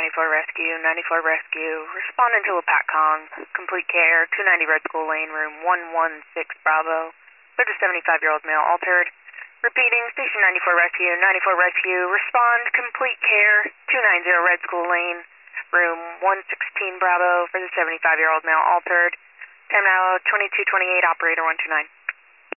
94 Rescue, 94 Rescue. Responding to a PATCON. Complete care, 290 Red School Lane, room 116 Bravo. For the 75-year-old male altered. Repeating, Station 94 Rescue, 94 Rescue. Respond, complete care, 290 Red School Lane, room 116 Bravo. For the 75-year-old male altered. Time now 22:28, operator 129.